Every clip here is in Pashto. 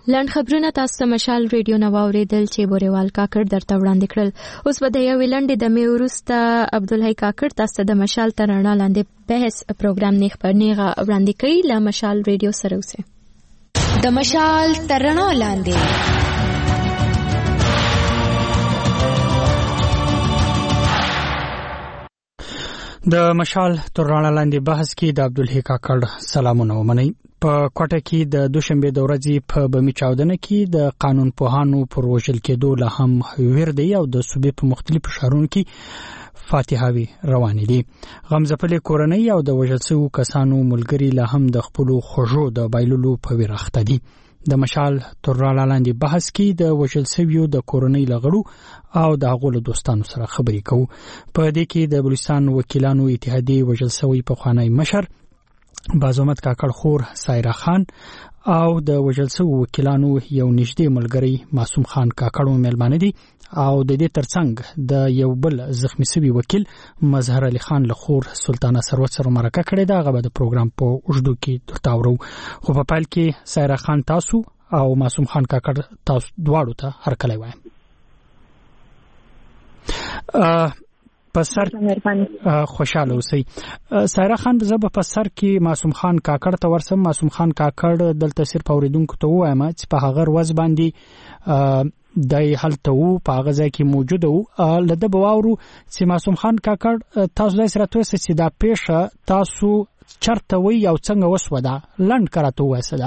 لاند خبرونه تاسو ته مشال ریډیو نو اوریدل چې بوريوال کاکړ درته وړاندې کړل. اوس به د یو لنډې د مې ورسته عبدالحی کاکړ تاسو ته د مشال ترانه لاندې بحث پروګرام نه خبرنيغه وړاندې کوي. لا مشال ریډیو سره اوسه د مشال ترانه لاندې د مشال ترانه لاندې بحث کې د عبدالحی کاکړ سلامونه ومنئ. په کوټه کې د دوشنبه د ورځې په بمی چاودنه کې د قانون پوهانو پر وژل کېدو له هم ویردي او د صوبې په مختلفو شهرونو کې فاتحاوي روانې دي. غمزپلې کورنۍ او د وژل شوو کسانو ملګری له هم د خپل خوږو د بایللو په ویرخته دي. د مشال ترانه لاندې بحث کې د وژل شویو د کورنۍ لغړو او د هغو دوستانو سره خبرې کوو. په دې کې د بلوچستان وکیلانو اتحادیې وژل شوی په خوانی مشر بازومت کاکړ خور سایرا خان او د وژل شوی وکیلانو یو نږدې ملګری معصوم خان کاکړ مېلمانه دي او د دې ترڅنګ د یو بل زخمی شوی وکیل مظهر علي خان له خور سلطانه ثروت سره مرکه کړې ده. هغه د پروګرام په اوږدو کې درتاورو. خو په پایل کې سایرا خان تاسو او معصوم خان کاکړ تاسو دواړو ته هر کله وایم. په سر خوشاله اوسئ. سایرا خان زب په سر کې معصوم خان کاکړ ته ورسم. معصوم خان کاکړ دلته صرف اوریدونکو ته وایم چې په هغه ورځ باندې د هلته وو په هغه ځای کې موجود وو. لده بواورو چې معصوم خان کاکړ تاسو دای سره توسه چې دا پیښه تاسو چرته وی او څنګه وسوده لند کراته وسه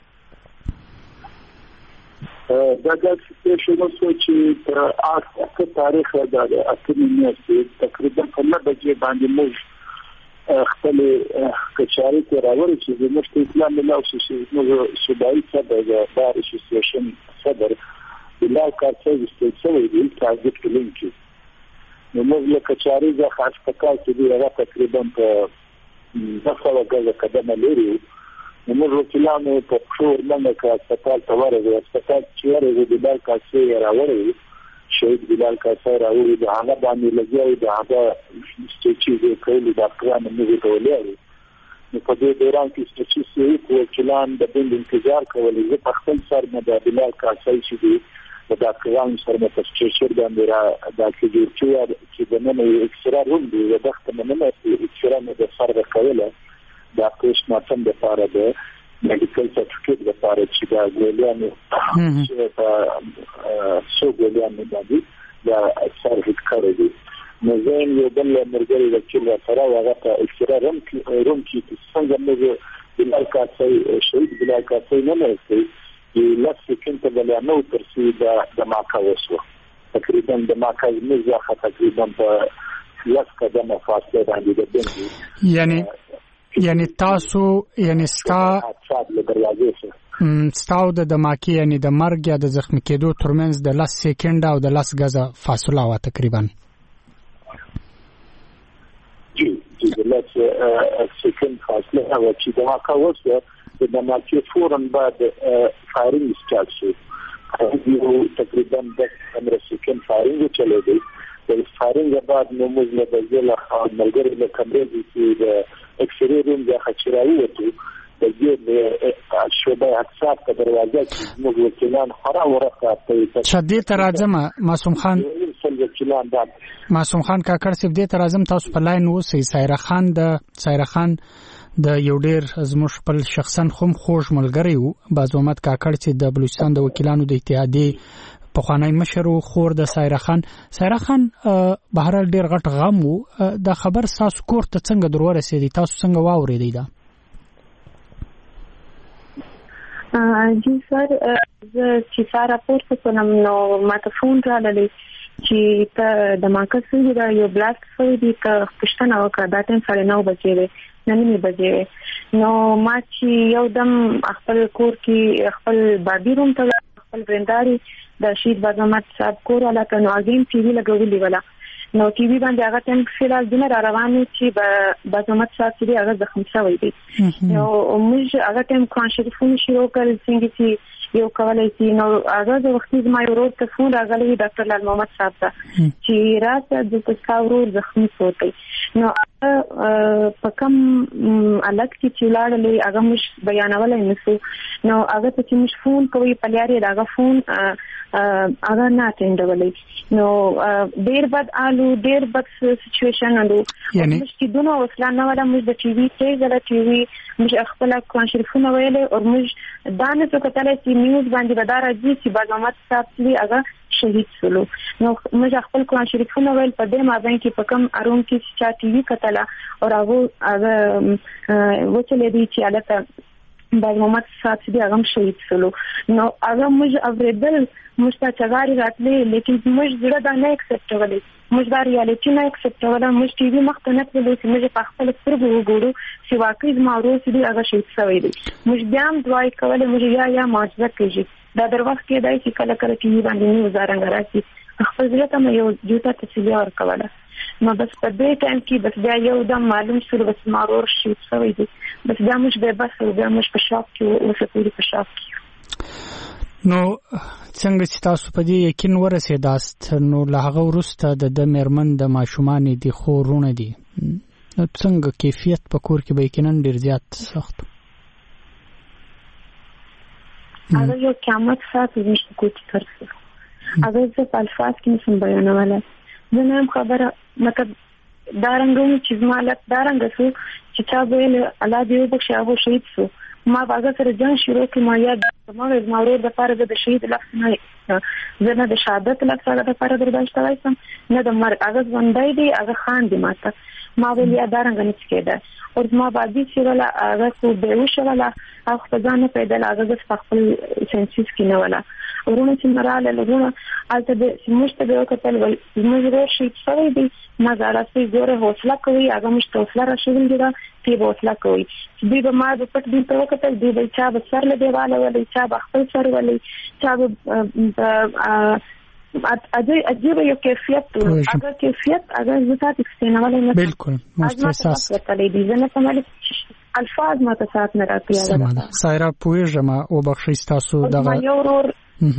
دا د شنو چې په تاریخ د اکیډمي تقریبا په 9 بجې باندې موږ خپل کچاري ته راوړل چې د مشت اسلام له اوسه موږ صوبایي صدر د بار اسوسییشن صدر بلال کارڅه استثوي د تاجک لینکی نو موږ له کچاري د خاص پکا چې دی هغه تقریبا په 10 غزه قدمه لري. موږ وکیلانو په څور منګه هسپتال ته ورغلو. هسپتال چې ورغلو د بلال کارڅه راوړل شهید بلال کارڅه راوړل د هغه باندې لګیاو د هغه چې د کولو ډاکټرانو موږ ته ولري. نو په دې دوران کې چې وکیلان د بند انتظار کولې زه په خپل سر نه د بلال کارڅه چې دی د ډاکټرانو سره په تشکیل باندې را د کېږي چې د نن اکسرا روم دی د وخت مننه اکسرا نه د سر کوله د پوسټ مارټم لپاره د میډیکل سرټیفیکیټ لپاره چې دا ګولانو چې په سو ګولانو باندې دا اکثر هیڅ کړی دی. نو زه یو بل مرګري وکیل سره هغه ته اکسرا روم کې څنګه موږ بلال کارڅه شهید بلال کارڅه نه لري لږ سکند په بلانو ترسي د ماکا وسو تقریبا د ماکا مزه تقریبا په لږ قدمه فاصله باندې د بندي یعنی تاسو یعنی ستاو د ماکي یعنی د مرګ یا د زخمی کېدو ترمنځ د لږ سکند او د لږ غزه فاصله وا تقریبا د لږ سکند فاصله او چې د ماکا وسو د ماکي فورن بعد فایرینګ سٹارټ شو. یو تقریبا 10 سکند فایرینګ چلو دی. د فایرینګ بعد نو موږ له ځله ملګری له کمرې چې د اکسرې روم د خچراوي وته د دې شوبه حساب په دروازه کې موږ وکیلان خورا ورته ته شدید ترازم معصوم خان کاکړ سیف دې ترازم تاسو په لاین وسی سایرا خان د یو ډیر زموږ خپل شخصا خوم خوش ملګری وو بازومت کاکړ چې د بلوچستان د وکیلانو د اتحادیې په خوانی مشر خور د سایرا خان بهرال ډیر غټ غم وو. دا خبر تاسو کور ته څنګه درورسېدی تاسو څنګه واورېدی دا؟ جی سر چې سارا پورته کوم نو ماته فون راغلی چې ته د ماکس دا یو بلاست شوی دی ته پښتنه وکړه دا ټیم 9:30 بجې نن بجې نو ما چې یو دم خپل کور کې خپل بابي روم ته خپل برنداري د شهید بازمت صاحب کور ولا ته نو اگین ټي وی لګولې ولا نو ټي وی باندې هغه ټیم فلال دینه را روانه چې بازمت صاحب چې هغه زخمی شوی دی. نو موږ هغه ټیم کانشریفون شروع کړل څنګه چې یو کولای شي نو هغه د وختي ما یو ورته فون راغلی ډاکټر لال محمد صاحب ته چې راته د تاسو ورور زخمی شوی نو په کم الګ چې لاړلې هغه مش بیانولای نسو نو هغه ته چې مش فون کوي په لاري دا فون هغه نه اټینډولې نو ډیر بد آلو ډیر بد سچويشن اندو مش چې دونه وسلا نه ولا مش د ټي وي ته زړه ټي وي مش خپل کانشریفونه ویلې او مش دانه څه کتل چې نیوز باندې بدار راځي چې بازامت صاحب لري هغه شهید شولو نو موږ خپل قرآن شریفونه ویل په دې مابین کې په کم اروم کې چې ټي وي کتله او هغه وچلې دي چې البته باید محمد صاحب دې هغه شهید شولو نو هغه موږ اوریدل موږ ته چغاري راتلې لیکن موږ زړه دا نه اکسپټولې موږ دا ریالټي نه اکسپټوله موږ ټي وي مخ ته نه تللو چې موږ په خپل سترګو وګورو چې واقعي زما ورور چې هغه شهید شوی دی موږ بیا هم دعا کولې موږ یا معجزه کېږي دا در وخت کې دای چې کله کله ټي وي باندې نیوز زارنګ راځي خپل ځل ته یو جوته تسلی ورکوله نو بس په دې ټایم کې بس بیا یو د معلوم شو بس ما ورور شهید شوی دی بس بیا موږ به بس بیا موږ په شاک کې اوسه پوری په شاک کې نو څنګه چې تاسو په دې یقین ورسېداست نو له هغه وروسته د میرمن د ماشومان دي خورونه دي څنګه کیفیت په کور کې به یقینا ډیر زیات سخت هغه یو قیامت ساتي چې کوټی کړو هغه په الفاظ کې نشم بیانوله زه نه خبره مطلب دارنګو چې مالک دارنګ سو چې چا ویل الله دې وبخښي هغه شهید سو ما باغ سره جنگ شروع کې ما یاد ما ورو د پاره د شهید لفظ نه زنه د شهادت لفظ د پاره برداشت وایسم نه د مرګ هغه ژوندۍ دی هغه خان دی ماته ما ویل یا دارنګ نه کېده او ما باندې چې ولا هغه کو به وشوله او خدانه پیدا هغه د خپل سنسیس کې نه ولا ورونه چې مراله لګونه البته د مشته به وکتل ول موږ ورشي څوی دی ما زاراسي ګوره حوصله کوي هغه مشته حوصله راشول دي دا تی حوصله کوي دوی به ما د پټ دین په وکتل دوی به چا به سر له دیواله ولې چا به خپل سر ولې چا به عجیب یو کیفیت اگر کیفیت اگر زیات استعمال نه بالکل مستحساس وکړي دي نه سمال الفاظ ما ته سات نه راځي سمانه سایرا پوهیږم او بخښي تاسو دغه یو ورور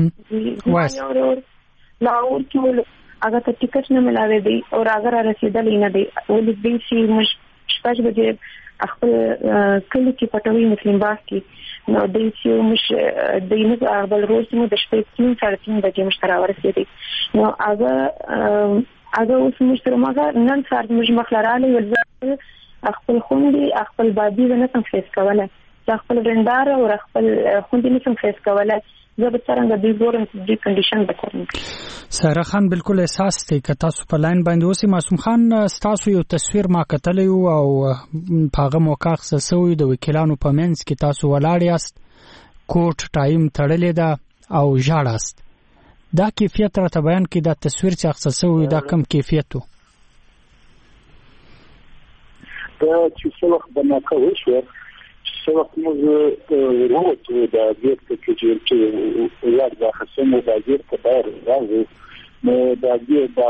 لاور کې هغه ته ټیکټ نه ملاوي دی او اگر رسیدل نه دی ولې دې شي مش شپږ بجې خپل کلی کې پټوي مسلم باغ کې نو دې چې مش دینه بل روز مو د شپې 3:30 بجې مشترا ورسېدي نو هغه اوس مشترا ماګه نن سار مش مخلراله ول خپل خوندې خپل بادي نه تم فیس کوله خپل رندار او خپل خوندې نه تم فیس کوله زه به څنګه د ګورم د کنډیشن وکړم ساره خان بالکل احساس ته ک تاسو په لاین باندې اوسې معصوم خان تاسو یو تصویر ما کتلی او پاغه موقع خصوصي د وکیلانو په منځ کې تاسو ولاړ یاست کوټ ټایم تړلې ده او ژړاست دا کیفیت را ته بیان کې دا تصویر چې خصوصي دا کم کیفیت وو دا چې څه وخت بنا کوي شو څه وخت موږ وروته دا ګټه چې یاد دا خصمو دا ګټه بار راځي نو دا ګټه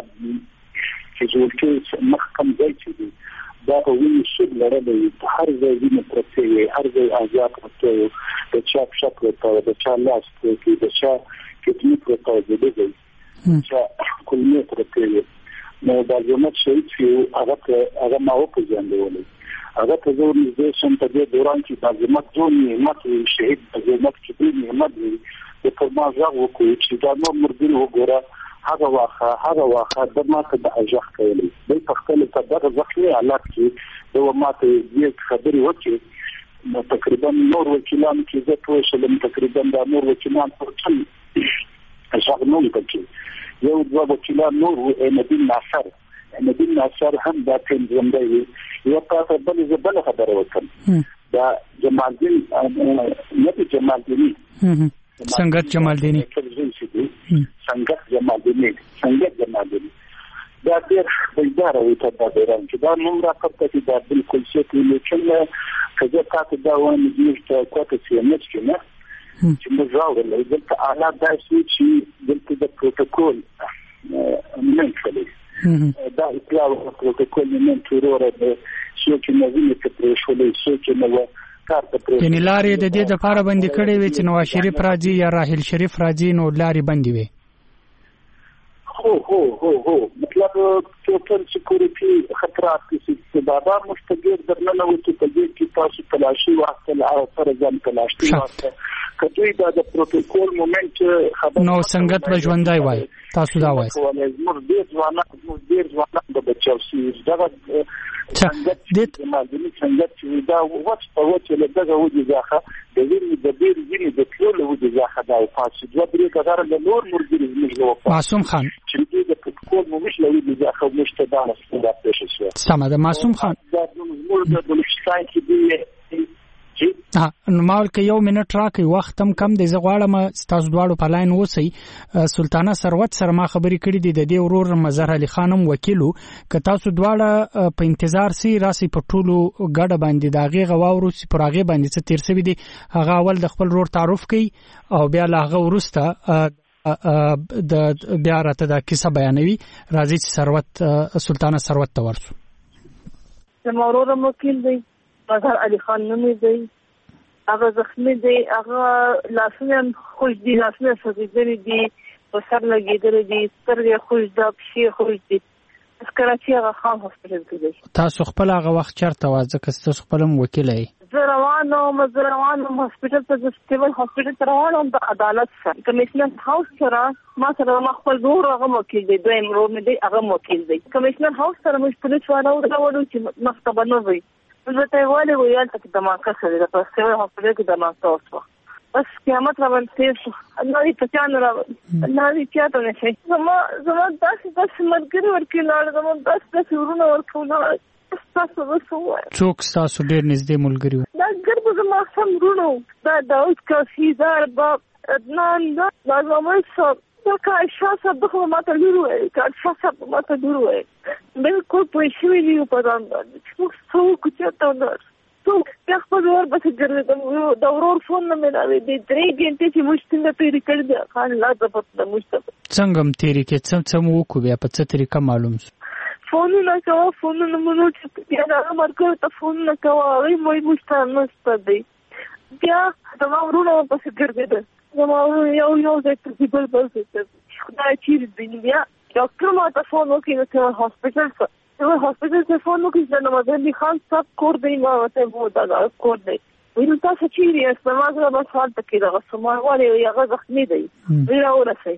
چې محکم ځای چې دا ویني شګ لري هر ځای ویني پرته هر ځای آزاد پرته د چا شک ورته د چا لاس کې د چا کې پرته دی چې کلمه پرته نو دا زموږ شهید چې هغه ما وپېژندل هغه ته زه نږدې شم په دې دوران کې د زموږ ټول نعمت شهید د زموږ چې نعمت دی د فرما ځاو وکړي چې دا نور مردین وګوره هغه واخه د ماته د اجاخ کوي د خپل صدر ځخلي حالات کې د ماته دې خبري وکړي نو تقریبا نور وکیلان کې زه ټول شلم تقریبا د نور وکیلان په ټول اجاخ نو پکې یو دوه وکیلان نور نبی ناصر هم دا ټیم زموږ یو تاسو بل خبره وکړم دا جمال الدین نبی جمال الدین سنگت جمال الدین سنگت جمال الدین دا ډېر بلدار او ته دا درن چې دا نوم راکړه چې دا بالکل څه لیکل کله تاسو دا ونه دې کوته چې نه چې چې موږ راوړل دلته اعلی داسې چې دلته د پروتوکول من کړی دا اطلاع پروتوکول من تورور د چې نوینه کې شولې چې نو کارته یعنی لارې د دې د لپاره باندې کړې وي چې نواز شریف راځي یا راحیل شریف راځي نو لارې باندې وي هو مطلب ټوټل سکیورټي خطرات کې بابا مستقر درنه نو ته دې کې تاسو تلاشي واخل او پر ځان تلاشي واخل کله دا د پروتوکول مومنت خبر نو څنګه په ژوندای وای تاسو دا وای زموږ ډیر ځوانان د بچو سي دا څنګه دا وڅ په وڅ له دغه ودی ځخه د ویني د ټول ودی ځخه دا پاتې دوه درې کار له نور مرګري زموږ معصوم خان چې د پروتوکول مومنت له ودی ځخه مشتدانه ستنده پېښه شو سم ده معصوم خان دا زموږ د بلوچستان کې دی نو مال کې یو منټ راکې وخت هم کم دی زه غواړم تاسو دواړو په لاین اوسئ سلطانه ثروت سره ما خبرې کړې دي د دې ورور مظهر علي خانم وکیلو که تاسو دواړه په انتظار سي راسي په ټولو ګډه باندې د هغې غواورو سي پر هغې باندې څه تیر سوي دي هغه اول د خپل ورور تعارف کوي او بیا له هغه وروسته د بیا راته دا کیسه بیانوي راځي چې ثروت سلطانه ثروت ته ورسو زما ورور وکیل دی مظهر علي خان نومې دی هغه زخمی دی هغه لاسونه خوش دي لاسونه سوځېدلي دي په سر لګېدلي دي سترګې خوش ده پښې خوش دي کراچي هغه خان هاسپټل کې دی تاسو خپل هغه وخت چېرته وه ځکه تاسو خپل هم وکیله یې زه روان وم هاسپټل ته زه سټیبل هاسپټل ته روان وم د عدالت سره کمیشنر هاوس سره ما سره ما خپل ورور هغه وکیل دی دویم ورور مې دی هغه وکیل دی کمیشنر هاوس سره موږ پولیس والا وراوړو چې مخته به نه وي زه ته ولې ویل چې دماکه سره د پښتو هاسپټل کې دماکه وشوه بس قیامت را باندې تیر شو الله دې پچان را الله دې چاته نه شي زما داسې مرګري ورکړل زما داسې ورونه ورکول تاسو وسوه څوک تاسو ډېر نږدې ملګری دا ګرځي زما سم ورونو دا داود کافي زار باب عدنان دا زما صاحب دا کار شاسه به ما ته لوري کار شاسه ما ته لوري بالکل پېښوي دی په ځان باندې څو کوچته نور څو خپل ور به ګرځم دا ورور فون نه ملاوي دي 3 غنټې چې مشتنه پیری کړ دي خان لا د پته مشته څنګه تیری کې څه مو کو بیا په څه طریقه معلوم فون نه مونږ چې بیا دا مرګ ته فون نه کوي مې مشته نشته دی بیا دا ورونه په څه ګرځي زما یو ځکه چې بل څه خدای چې دې بیا ډاکټر ما ته فون وکړ چې هاسپټل ته فون وکړ نو مظهر علي خان صاحب کور دی ما ته وو دا کور دی ویل تاسو چې یې سماغه به سوال تکي دا سماغه یې هغه زخمي دی ویل اورسه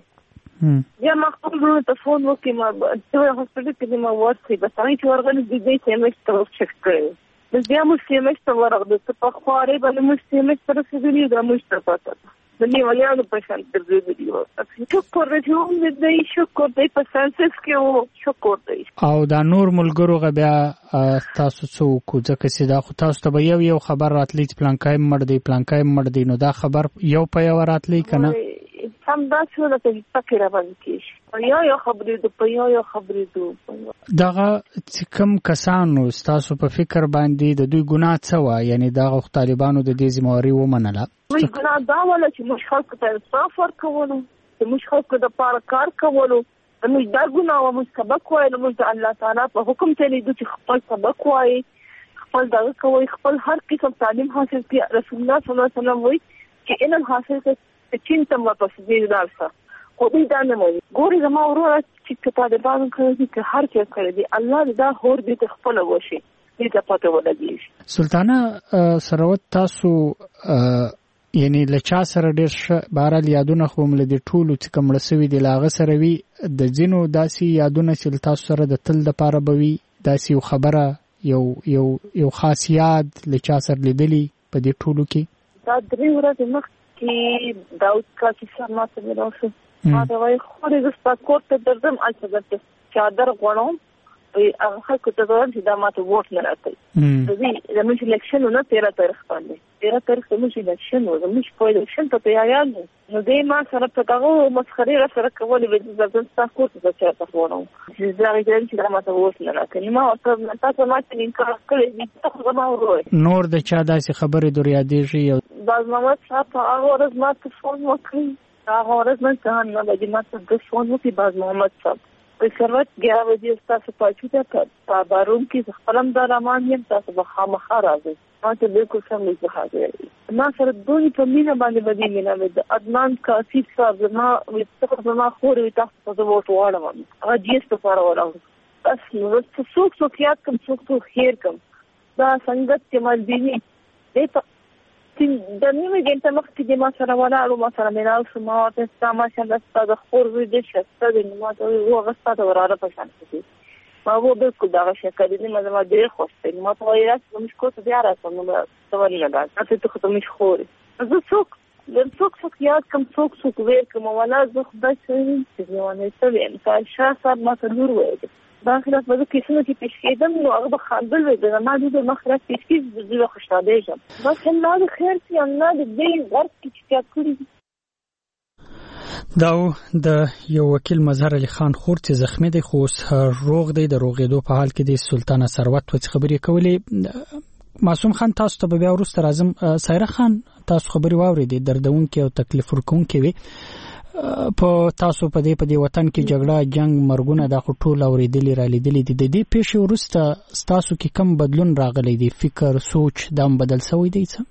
یا ما خپل ته فون وکړ ما ته هاسپټل کې ما ورسې بس هغه ورغله دې چې مې ستاسو چک کړو بس بیا مو سیمه ورغله په خوارې باندې مو سیمه سره سېدلی دا مو ستاسو د نیولیانو په شان ګرځېدلی دی شکر دې شکر دې په سنسس کې وو شکر دې او دا نور ملګرو بیا تاسو څوک ځکه چې دا خو تاسو ته یو خبر راتلی چې پلانکای مړ دی نو دا خبر یو په یو راتلی کنه سم دا څه د تفکر باندې کې یو خبرې دو دغه کوم کسانو تاسو په فکر باندې د دوی ګناه څه و یعنی دغه طالبانو د دې ذمہواری ومنله موږ ګناه دا ولا چې موږ خلکو ته انصاف ورکولو چې موږ خلکو د پاره کار کولو موږ دا ګناه و موږ سبق وایو موږ د الله تعالی په حکم چلیدو چې خپل سبق وایي خپل دا کوي خپل هر قسم تعلیم حاصل کړي رسول الله صلی الله علیه وسلم وایي چې علم حاصل کړي چین تم واپس دې دارسه خو دې دا نه مونږ ګوري زما ورور چې طالبانو کوي چې هر څه کوي دی الله دا هور دې خپل وشي دې ته پته ولګي سلطانه ثروت تاسو یعنی لچا سره ډېر بهرحال یادونه خو مل دي ټولو چې کوم رسوي دي لاغه سره وي د ځینو داسي یادونه چې تاسو سره د تل د پاره بوي داسي خبره یو خاص یاد لچا سره لیدلی په دې ټولو کې دا درې ورځې مخکې داود کافي سره ما ته راوښه ما دا وایي خو دې سپاکور ته درځم اته درته چادر غوڼم هغه خلکو ته وایي چې دا ماته ووټ نه راکوي د موږ الیکشن نه 13 تاریخ باندې 13 تاریخ موږ الیکشن و موږ په الیکشن ته تیار یو نو دې ما سره په هغه مسخري را سره کولې د ځان سپاکور ته چاته غوڼم چې دا غواړي چې دا ماته ووټ نه راکوي ما تاسو ما ته انکار کړی تاسو ما وروي نور د چا داسې خبرې در یادېږي باز محمد صاحب هغه ورځ ما ته فون وکړ هغه ورځ ما ته نه د ما ته فون وکړ باز محمد صاحب په ثروت 11 بجې تاسو پاتې په باروم کې خپلم د رامان یم تاسو به خامخا راځي ما ته بالکل سم نه ځه ما سره دوی په مینه باندې بدیږي نه د ادنان کافي صاحب ما وستخدمه خوري تاسو په وټ واړم هغه جیس په فار وراو بس نو څوک یاد کوم څوک خیر کوم دا څنګه چې مال دي دې د نیمه ګنټه مخکې د ما سره ولاړو ما سره میناو سما ته تماشا د خور وی د شسته د ما ته وغه ستاسو وراره پښان کړي ما وو بالکل دا شکر دې ما زما ډېر خوښ ما ته وایي چې موږ کوته بیا راځو نو څوري لګا تاسو ته مش خوري زه څوک یاد کوم څوک ویر کوم ولا زه خدای چې ونه ستوي ان شاء الله ما ته نور وایي دا خلاص به کیسه کې پیش کېدم نو هغه خاندل وي د ما د مخرج پیش کېږي د زړه خوشاله یم بس الله خیر چې الله دې ورته چې کړی دا د یو وکیل مظهر علي خان خور چې زخمی دی خو روغ دی د روغېدو په حال کې دی سلطانه ثروت په خبرې کولې معصوم خان تاسو ته بیا ورسته راځم سایره خان تاسو خبري واورېدې دردونکې او تکلیف ورکونکې وي په تاسو په دې وطن کې جګړه جنگ مرګونه د ټول اوریدلې را لیدلې دي د دې پیښې ورسته تاسو کې کم بدلون راغلی دی فکر سوچ دام بدل شوی دی څه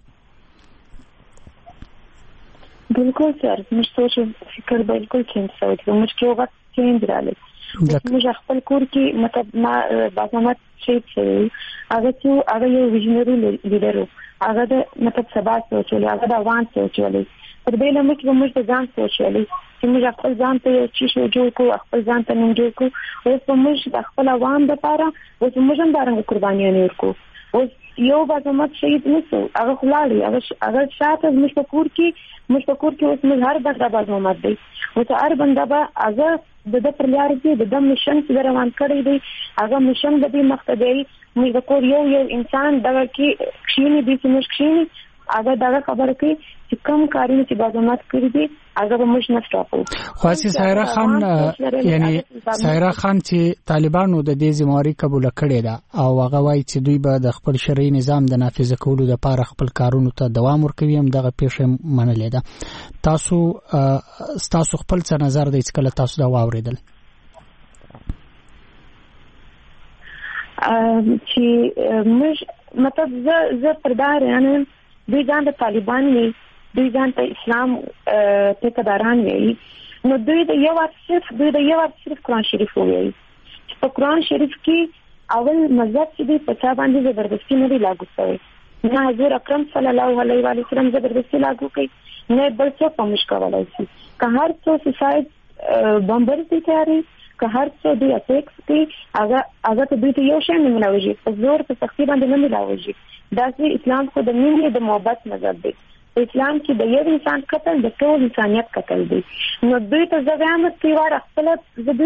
بالکل سر موږ سوچ فکر بالکل چینج شوی دی موږ کې وخت چینج راغلی موږ خپل کور کې مطلب ما بازمت شي هغه یو ویژنری لیډر هغه د مطلب سبا سوچولې هغه د وان سوچولې پر دې لمه کې موږ د ځان سوچولې چې موږ خپل ځان ته یو چیز جوړ کړو خپل ځان ته نوم جوړ کړو او موږ د خپل عوام لپاره او موږ هم دغه قرباني ورکو او یو بازمت شهید نشو هغه خلاړي هغه شاته موږ په کور کې اوس موږ هر بنده بازمت دی او ته هر بنده به هغه د پر لار کې د مشن چې روان کړی دی هغه مشن د دې مقصد دی موږ د کور یو انسان دغه کې کښینی دي چې موږ کښینی هغه دا خبره کوي چې کوم کارونه چې بازمت کړی دي هغه به موږ نه ستاپو خاصی سایره خان یعنی سایره خان چې طالبانو د دې ذمہواری قبول کړي دا او هغه وایي چې دوی به د خپل شرعي نظام د نافذ کولو لپاره خپل کارونو ته دوام ورکوي هم دغه پیښه منلې ده تاسو خپل څه نظر دی چې کله تاسو دا واوریدل چې موږ مطلب زه پردار یعنی دوی ځان د طالبان وي دوی ځان ته اسلام ټیکداران وي نو دوی د یو صرف قرآن شریف وایي چې په قرآن شریف کې اول مذهب چې دی په چا باندې زبردستی نه دی لاګو شوی نه حضور اکرم صلی الله علیه و سلم زبردستی لاګو کړي نه بل څه پمش کولای شي که هر څه سوساید بمبر دي تیاری که هر څه دی اټیکس کوي هغه ته دوی ته یو شی نه ملاوي په زور په سختي باندې نه ملاوي دا چې اسلام خو د مینې د محبت مذهب دی اسلام کې د یو انسان قتل د ټول انسانیت قتل دی نو دوی ته زغامت کوي ور خپل دوی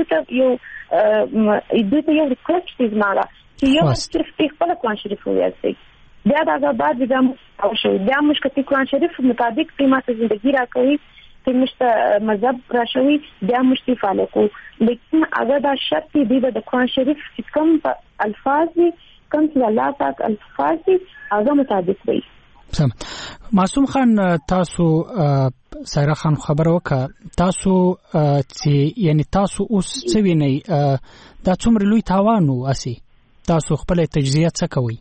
ته یو ریکوست دی مالا چې یو صرف خپل قرآن شریف وایي بیا دا بعد دا او شو بیا مشکل قرآن شریف مطابق قیمت ژوندۍ راکوي چې مشته مذهب راشوي بیا مشتي فالو کو لیکن اگر دا شرط دی د قرآن شریف کوم الفاظ دي کوم چې الله پاک الفاظ دي هغه مطابق وي سم معصوم خان تاسو سایره خان خبر وکړه تاسو چې یعنی تاسو اوس څه وینئ دا څومره لوی تاوان و اسی تاسو خپل تجزیه څه کوئ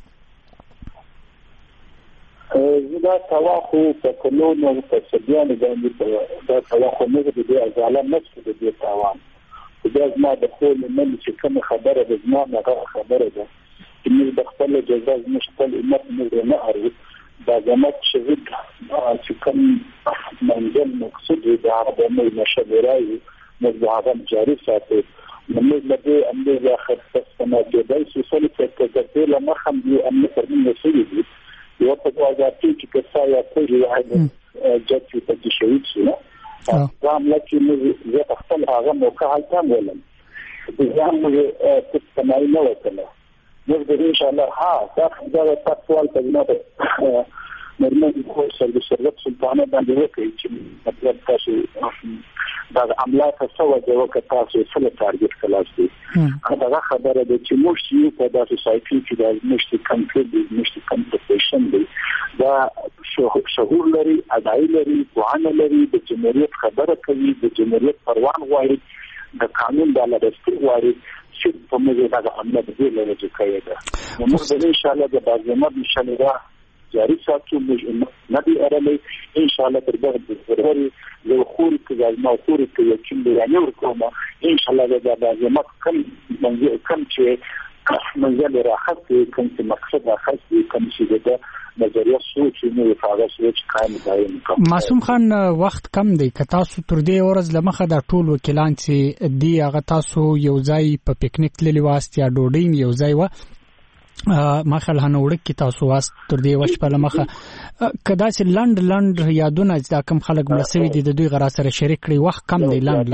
دا تواخو په کلونو په سبيانو باندې دا تواخو نه دی ځاله مسجد دی تاوان دا ما د خپل من چې کوم خبره د زما نه خبره ده چې د خپل جزاز مشتل امت نه اړو دا جماعت شهید چې کوم منځل مقصود د عربو مشورای مزعم جاری ساتي موږ له دې امنیه خاصه سماجي د سوسل سکتر له مخم دي امنیه ترمنځ مسؤلیت یو په وجاتي چې کسایا کوي واحد جت په شهید شو دا ملکي زه خپل هغه موقع حالتان ولم دا موږ تسمعي نه وکړه موږ ان شاء الله دا تاسوال په جناب مرمن کو سره سرت سلطانه باندې وکړي چې مطلب تاسو دا عملیات سوا د وخت تاسو سره ټارګټ کلاس دي دا خبره ده چې موږ یو په داسې سایکل کې د مشتي کنټرول مشتي کمپټیشن دی دا شهور لري ادعای لري قوانین لري د جمهوریت خبره کوي د جمهوریت پروان غواړي د قانون د لارښتې غواړي چې په موږ دا عمل به لري کوي دا نو موږ ان شاء الله د بازمت مشانه جاری ساتو موږ نه دی ارلې ان شاء الله تر دغه ضروري یو خور کې ځما خور کې یو چې بیان ورکوم ان شاء الله د بازمت کم چې منځل راحت کوم چې مقصد راحت کوم چې د نظریه سوچ نه فعال سوچ قائم دی معصوم خان وخت کم دی که تاسو تر دې ورځ لمخه د ټول وکیلان چې دی هغه تاسو یو ځای په پکنیک تللی واست یا ډوډۍ یو ځای و مخال هنوړک کی تاسو واست تر دې وش په لمخه کدا چې لند یادونه دا کم خلک ملسوي دي د دوی غرا سره شریک کړي وخت کم دی لند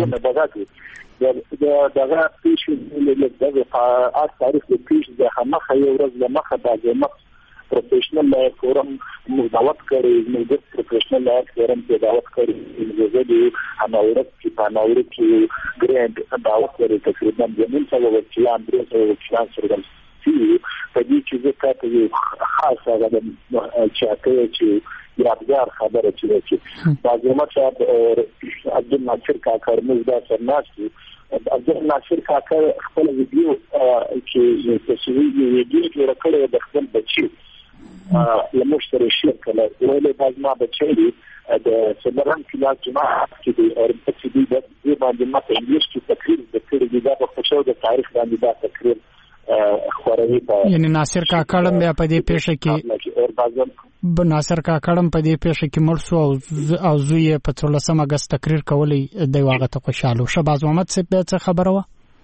دغه پیش دغه تاریخ د پیش د همخه یو ورځ لمخه د جمع پروفیشنل لایف فورم دعوت کړي موږ پروفیشنل لایف فورم ته دعوت کړي موږ دې اناورت کې ګرانډ دعوت کړي تقریبا زمين څو وکیلان درې څو وکیلان سره په دې چې ځکه یو خاصه د چاته چې یادګار خبره چې بازمت صاحب عبدالناصر کاکړ موږ دا سرناستو عبدالناصر کاکړ خپل ویډیو چې تصویر ویډیو جوړ کړی د خپل بچي لمشتري شکل ولې بازما بچي د سمران کلاس جماعت کې د اوربت دي د باندې ماته انګلیش کې تقریر د کړي د پښتو د تاریخ باندې دا تقریر خوري یعنی ناصر کاکړم بیا په دې پیښه کې ناصر کاکړم په دې پیښه کې مرسو او زوی په 13 اگست تقریر کولی د واغه ته خوشاله شباز محمد څه خبره و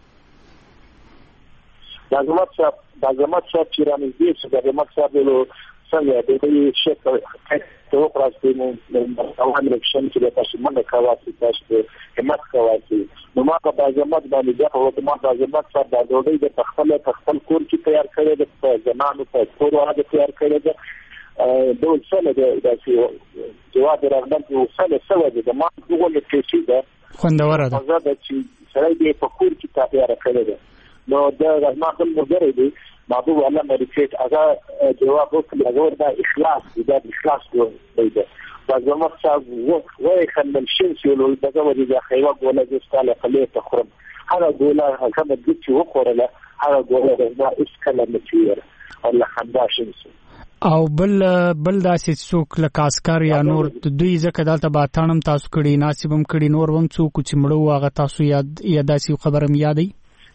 بازمت صاحب چې رانږدې چې بازمت صاحب له څنګه د دې شکل ته وقراستي نو اوان رکشن چې تاسو منډه کوي تاسو همت کوي نو ما په بازمت باندې دا په ما بازمت صاحب د ډوډۍ د خپل کور کې تیار کړی د زمانو په کور راځي تیار کړی د دول سره د جواب راغلم چې وسله سوه د ما دغه کې ده خوندوره ده چې سره دې په کور کې تیار کړی ده نو دا ما خپل مدیر دی موضوع ولا مریکټ هغه جواب وکړ دا اخلاص دی ده بازمت صاحب وای خندل شین چې له دغه وجه د خیوه ګوله د ستاله خلې تخرم هغه ګوله هغه د چې وخورله هغه ګوله د اسکله مچیر الله خندا شینس او بل داسې څوک لکه عسكر یا نور دوی ځکه دلته باتانم تاسو کړي ناسبم کړي نور وم څوک چې مړو هغه تاسو یاد داسې خبرم یادې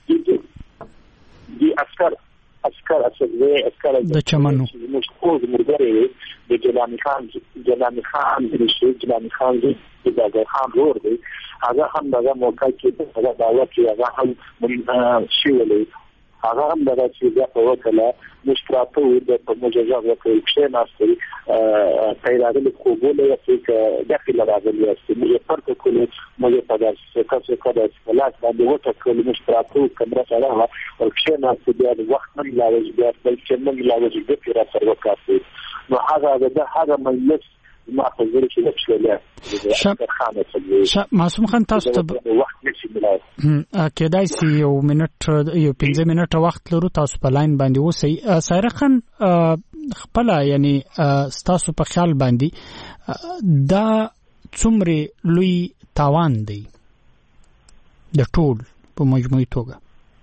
دي عسكر د چمنو مشکوک مرګري د جلانی خان د شیخ جلانی خان د خان ور دی هغه هم دغه موقع کې هغه دعوت چې هغه هم شیولې هغه هم دغه چې دا په وکړه مشتراتو د مجازات وکړي چې ناستري پیداوی کوبوله چې داخل راغلي است موږ فرق کوو موږ په داسې کاسه کلاس باندې وټکل مشتراتو کمره سره او چې ناستري د وخت نه لاوځي بلکې نه لاوځي د پیرا سره وکړي نو هغه مجلس ما په ځل کې لښلې معصوم خان تاسو ته وخت نشي ملای کېدای شي یو 15 منټه وخت لرو تاسو په لاین باندې اوسئ سایره خان خپل یعنی تاسو په خیال باندې دا څومره لوی تاوان دی د ټول په مجموعي توګه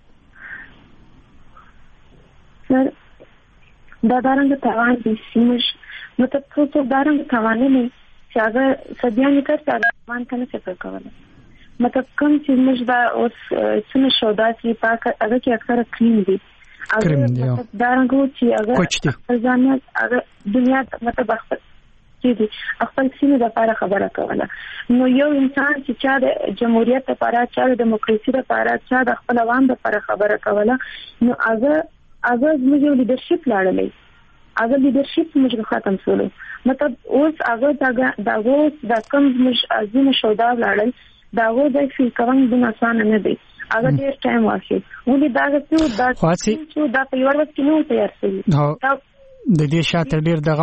سر دا دارنګ تاوان دي سیمش مطلب څه دارنګ تاوان نه چې هغه سديانه کړه مان کنه څه کوله مطلب کوم چې موږ دا اوس څنګه شو دا چې پاک هغه کې اکثر کلین دي هغه دارنګ چې هغه ځانه هغه دنیا مطلب چې خپل سیمه د لپاره خبره کوله نو یو انسان چې چا د جمهوریت لپاره چا د دیموکراسي لپاره چا د خپل عوام لپاره خبره کوله نو هغه موږ لیدرشپ لاړلې هغه لیدرشپ موږ ختم شول مطلب اوس هغه داغه د کوم موږ ازمه شو دا لاړل داغه د فی کوم د نسان نه دی هغه ډیر ټایم واخی ولې داغه څو دا په یو وخت کې نو تیار شي د دې شاته ډیر دغه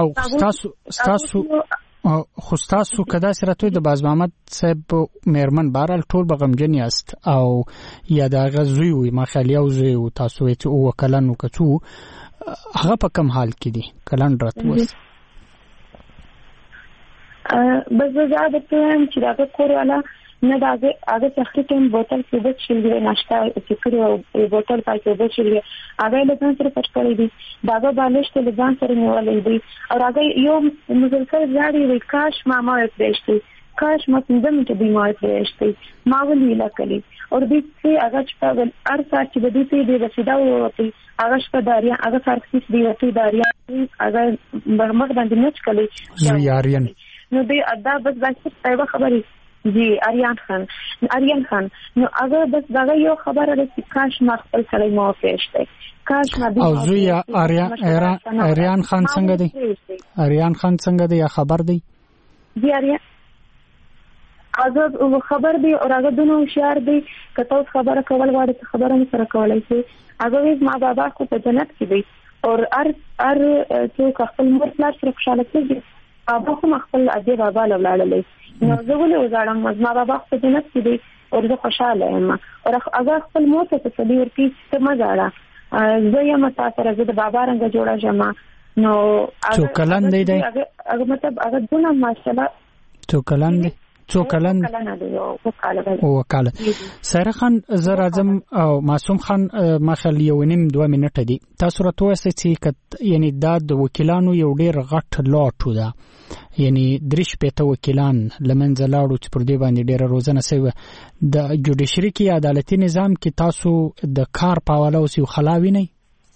تاسو کدا سره ته د باز محمد صاحب مېرمن بارال ټول بغمجن یاست او یا دغه زوی وي ما خالي او زوی او تاسو ته او کلن وکړو هغه په کوم حال کې دي کلن رات وس بس زه دا ته چې دا کور والا نه دا هغه تخریطم بوتل کې د شلګي ناشتا چې کړو بوتل پاتې د شلګي هغه له ځان سره پټ کړی دی دا بالښت له ځان سره نیولې دی او هغه یو مسلسل ځاړي وی کاش ما پرېشتي کاش ما څنګه مې بیمار پرېشتي ما ولې لکلی او دې چې هغه چې هر څه چې د دې د رسیدا وتی هغه شپداریا هغه فرقسیس دی وتی داریا هغه برمغ باندې نچ کلی زیاریان نو دې ادا بس دا خبري جی آریان خان نو هغه بس دا یو خبره ده چې کاش ما خپل سره مو پېشته کاش ما او زوی آریان خان څنګه دی آریان خان څنګه دی خبر دی جی آریان هغه خبر دی او هغه دونو هوښیار دی کته خبره کول غواړي خبره مې سره کولای شي هغه ما بابا کو په جنت کې دی او ار څو خپل مور پلار سره خوشاله کېږي بابا خو خپل اجي بابا لاله نو زه ولې وزارم ما بابا په جنت کې دی او زه خوشاله یم او هغه خپل مور ته څه دی ورته څه مزاړه زه یم تاسو سره د بابا رنګ جوړه جما نو څو کلن دی هغه مطلب هغه دونه ماشاءالله څو کلن دی څو کلن وکاله سره خان زر اعظم او معصوم خان مخال یو نیم 2 منټه دي تاسو راته وایئ چې یعنی د وکیلانو یو ډیر غټ لاټ ده یعنی درش پته وکیلان لمنځه لاړو چې پر دې باندې ډیره روزنه سوی د جوډیشري کې عدالتي نظام کې تاسو د کار پاواله او سیو خلاوی نه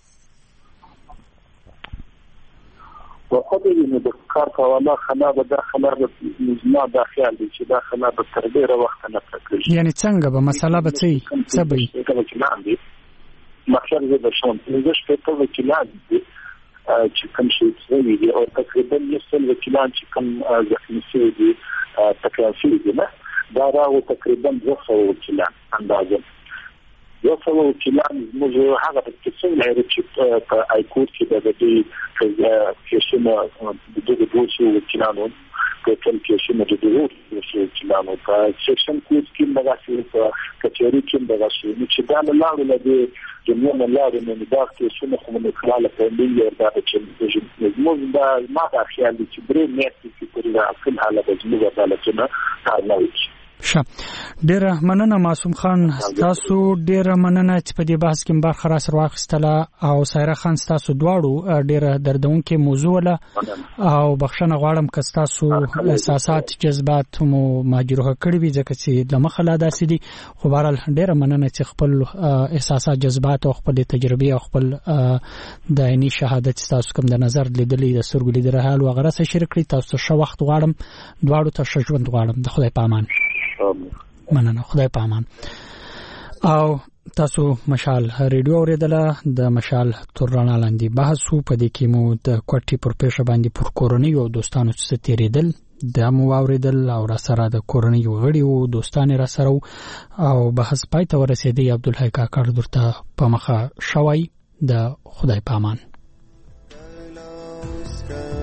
وقبل انه د کار پاواله خلابه د خلابه نظام د خیال دي چې د خلابه تر ډیره وخت نه پکې یعنی څنګه به مسله به څه به وکیلان دي مخکې د شوم د شپته وکیلان دي چې کوم شي چې او تقریبا یو وکیلان چې کوم ځکه چې دي تکرافي دي نه دا راو تقریبا 200 وکیلان اندازه یو څو وکیلان موږ هغه د څنګه چې په آیکورټ کې د دې کیسونو د دغه دوه وکیلانو په ټول کیسونو د دغه وکیلانو په سیکشن کوټ کې دغه په کچېری کې دغه چې دا لاړو له جمعه نه لاړو نو دا کیسونو خو موږ خلاله په دې یو دا چې موږ دا ما دا خیال چې درې میاشتې کې په خپل حالت د موږ عدالتونه کار نه وکړي ډیره مننه معصوم خان تاسو ډیره مننه چې په دې بحث کې برخه را سره واخیستله او سایره خان تاسو دواړو ډیره دردونکې موضوع له او بخښنه غواړم که تاسو احساسات جذبات مو ماجروه کړی وي ځکه چې د مخه لا داسې دي خو بهرحال ډیره مننه چې خپل احساسات جذبات او خپل تجربه او خپل د عیني شهادت تاسو کوم د نظر لیدلې د سترګو لیدل حال وغیرہ سره شریک کړئ تاسو ښه وخت غواړم دواړو ته ښه ژوند غواړم د خدای په امان مننه خدای په امان او تاسو مشال ریډیو اوریدله د مشال تر رڼا لاندې بحث په دې کې مو د کوټي پر پېښه باندې پر کورنۍ او دوستانو څخه تیریدل د مو اوریدل او را سره د کورنۍ غړي او دوستان را سره او بحث پای ته ورسېدی عبدالحی کاکړ درته په مخه شوی د خدای په امان